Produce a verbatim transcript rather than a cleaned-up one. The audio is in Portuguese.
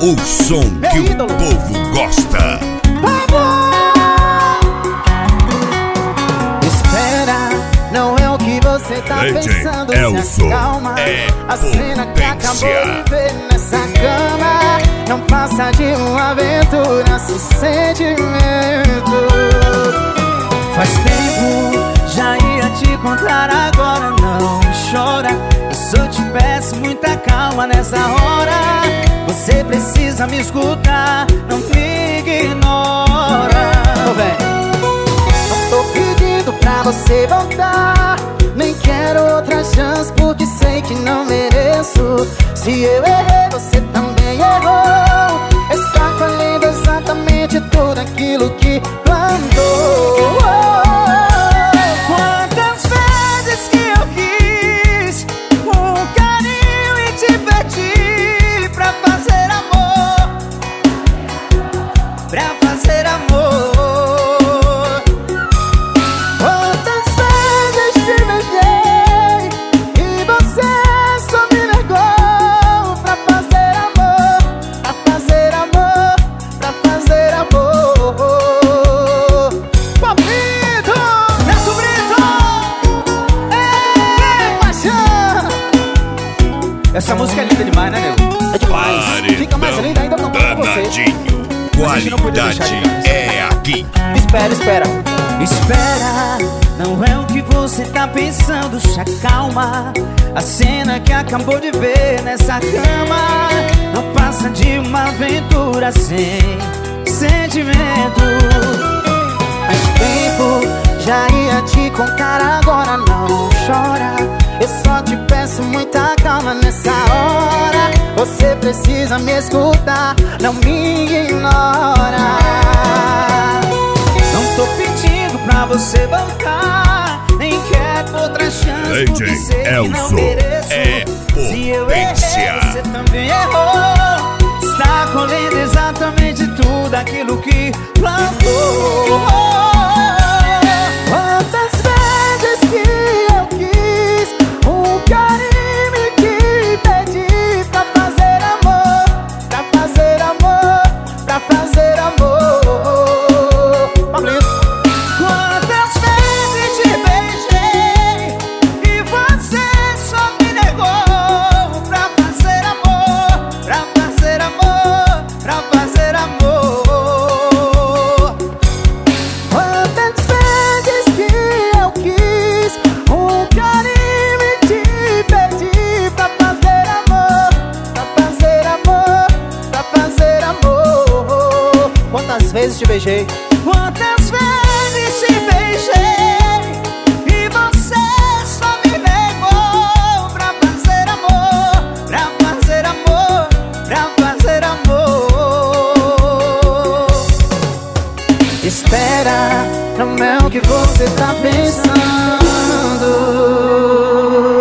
O som que o povo gosta. Espera, não é o que você tá pensando. Se acalma, é a cena que acabou de ver nessa cama não passa de uma aventura sem sentimento. Faz tempo, já ia te contar, agora não chora. Eu só te peço muita calma nessa hora. Você precisa me escutar, não me ignora. Tô bem. Não tô pedindo pra você voltar, nem quero outra chance porque sei que não mereço. Se eu errei, você também errou. Está colhendo exatamente tudo aquilo que plantou. Quantas vezes que eu quis um carinho e te pedi pra fazer amor, pra fazer amor. Quantas vezes te beijei e você só me negou pra fazer amor, pra fazer amor, pra fazer amor. Pablito, Neto Brito, ei, paixão. Essa música é linda demais, né, nego? É demais. Fica mais linda ainda não pra você. Danadinho. Qualidade é aqui. Espera, espera. Espera, não é o que você tá pensando. Se acalma, a cena que acabou de ver nessa cama não passa de uma aventura sem sentimento. Faz tempo, já ia te contar, agora não chora. Eu só te peço muita calma nessa hora. Você precisa me escutar, não me ignora. Não tô pedindo pra você voltar, nem quero outra chance porque sei que não mereço. É Se eu errei, você também errou. Está colhendo exatamente tudo aquilo que plantou. Quantas vezes que eu quis um carinho e te pedi pra fazer amor, pra fazer amor, pra fazer amor. Quantas vezes te beijei e você só me negou pra fazer amor, pra fazer amor, pra fazer amor. Quantas vezes que eu quis um carinho e te pedi pra fazer amor, pra fazer amor, pra fazer amor. Quantas vezes te beijei? Quantas vezes te beijei e você só me negou pra fazer amor, pra fazer amor, pra fazer amor. Espera, não é o que você tá pensando.